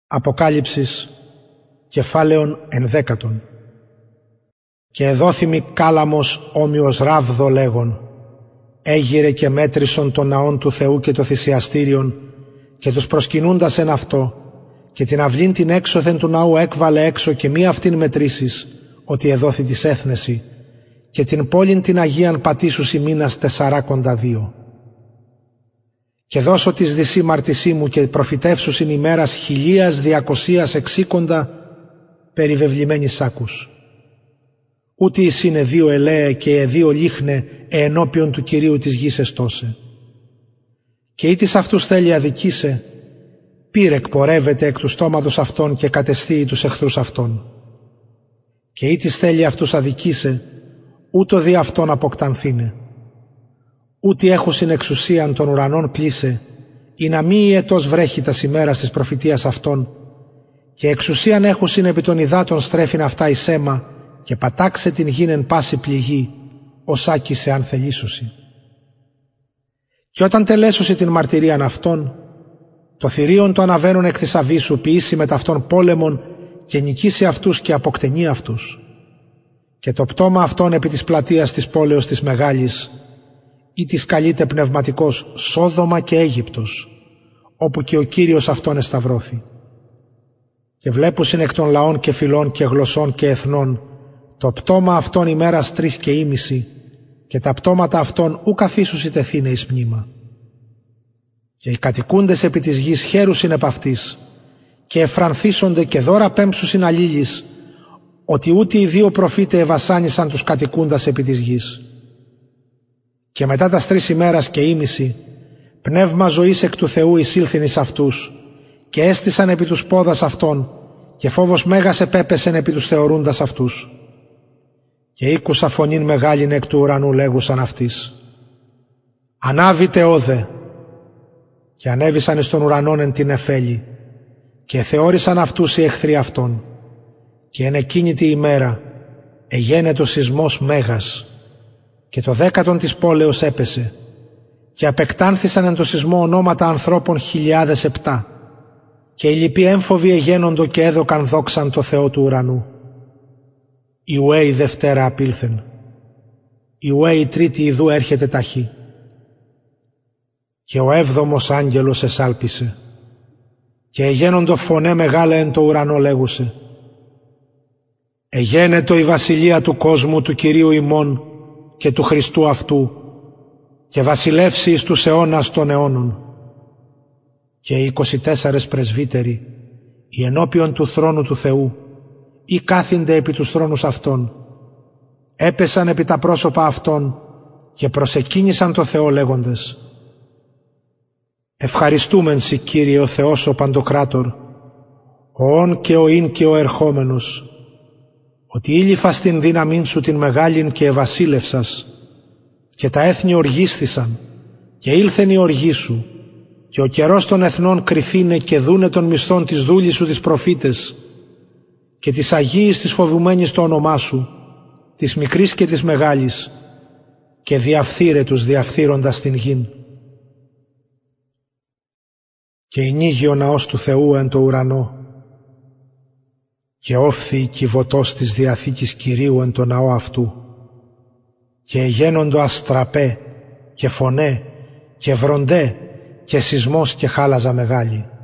Αποκάλυψης, κεφάλαιον 11. Και εδόθημη κάλαμος όμοιος ράβδο λέγον, έγειρε και μέτρησον των ναών του Θεού και το θυσιαστήριον και τους προσκυνούντας εν αυτό, και την αυλήν την έξωθεν του ναού έκβαλε έξω και μη αυτήν μετρήσεις, ότι εδόθη της έθνεση, και την πόλην την Αγίαν πατήσουσι μήνας 42. Και δώσω της δυσήμαρτησή μου και προφητεύσουσιν ημέρας 1260 περιβεβλημένης άκους. Ούτε εις είναι δύο ελαίε και δύο λίχνε ενώπιον του Κυρίου της γης εστώσε. Και ή της αυτούς θέλει αδικήσε, πήρε εκπορεύεται εκ του στόματος αυτών και κατεσθείει τους εχθρούς αυτών. Και ή της θέλει αυτούς αδικήσε, ούτω δι' αυτόν αποκτανθήνε. Ούτι έχουσιν εξουσίαν των ουρανών πλήσε, ή να μη ιετός βρέχει τας ημέρας της προφητείας αυτών, και εξουσίαν έχουσιν επί των υδάτων στρέφειν αυτά εις αίμα, και πατάξε την γην εν πάση πληγή, ως άκησε αν θελήσουσι. Και όταν τελέσουσι την μαρτυρίαν αυτών, το θηρίον το αναβαίνουν εκ της αβύσσου ποιήσει με ταυτόν πόλεμον και νικήσει αυτούς και αποκτενεί αυτούς. Και το πτώμα αυτών επί της πλατείας της πόλεως της μεγάλης, ή της καλείται πνευματικός Σόδομα και Αίγυπτος, όπου και ο Κύριος αυτόν εσταυρώθη. Και βλέπουσιν εκ των λαών και φυλών και γλωσσών και εθνών το πτώμα αυτών ημέρας 3.30, και τα πτώματα αυτών ουκ αφήσουσι τεθήνε εις μνήμα. Και οι κατοικούντες επί της γης χαίρουσιν επ' αυτής, και εφρανθίσονται και δώρα πέμψουσιν αλλήλεις, ότι ούτε οι δύο προφήτε ευασάνισαν τους κατοικούντας επί της γης. Και μετά τας 3 ημέρας και ήμιση, πνεύμα ζωής εκ του Θεού εισήλθην εις αυτούς, και έστησαν επί τους πόδας αυτών, και φόβος μέγας επέπεσεν επί τους θεωρούντας αυτούς. Και ήκουσα φωνήν μεγάλην εκ του ουρανού λέγουσαν αυτής, «Ανάβητε όδε!» Και ανέβησαν εις των ουρανών εν την εφέλη, και θεώρησαν αυτούς οι εχθροί αυτών. Και εν εκείνη τη ημέρα εγένετο σεισμός μέγας, και το 10 της πόλεως έπεσε, και απεκτάνθησαν εν το σεισμό ονόματα ανθρώπων 1007, και οι λοιποί έμφοβοι εγένοντο και έδωκαν δόξαν το Θεό του ουρανού. Η ουέ η Δευτέρα απήλθεν, η ουέ η Τρίτη ιδού έρχεται ταχύ. Και ο 7ος άγγελος εσάλπισε, και εγένοντο φωνέ μεγάλα εν το ουρανό λέγουσε, «Εγένετο η βασιλεία του κόσμου του Κυρίου ημών και του Χριστού αυτού, και βασιλεύσει εις τους αιώνας των αιώνων». Και οι 24 πρεσβύτεροι, οι ενώπιον του θρόνου του Θεού, ή κάθινται επί τους θρόνους αυτών, έπεσαν επί τα πρόσωπα αυτών και προσεκύνησαν το Θεό λέγοντες, «Ευχαριστούμεν σοι Κύριε ο Θεός ο Παντοκράτορ, ο όν και ο ίν και ο ερχόμενος, ότι ήλυφας την δύναμήν σου την μεγάλην και ευασίλευσας, και τα έθνη οργίστησαν, και ήλθεν η οργή σου, και ο καιρός των εθνών κρυθήνε και δούνε των μισθών της δούλης σου της προφήτες, και της Αγίης της φοβουμένης το όνομά σου, της μικρής και της μεγάλης, και διαφθείρε τους διαφθείροντας την γην. Και εινήγει ο ναός του Θεού εν το ουρανό, και όφθη η κυβωτός της Διαθήκης Κυρίου εν το ναό αυτού, και εγένοντο αστραπέ και φωνέ και βροντέ και σεισμός και χάλαζα μεγάλη.